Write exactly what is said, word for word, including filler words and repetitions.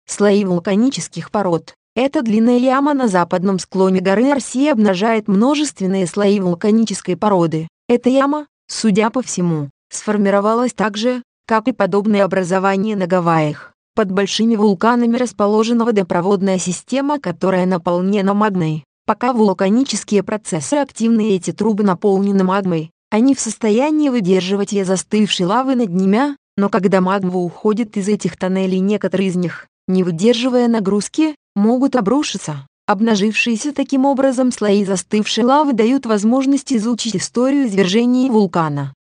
Слои вулканических пород. Эта длинная яма на западном склоне горы Арси обнажает множественные слои вулканической породы. Эта яма, судя по всему, сформировалась так же, как и подобные образования на Гавайях. Под большими вулканами расположена водопроводная система, которая наполнена магмой. Пока вулканические процессы активны и эти трубы наполнены магмой, они в состоянии выдерживать вес застывшей лавы над ними, но когда магма уходит из этих тоннелей, некоторые из них, не выдерживая нагрузки, могут обрушиться. Обнажившиеся таким образом слои застывшей лавы дают возможность изучить историю извержения вулкана.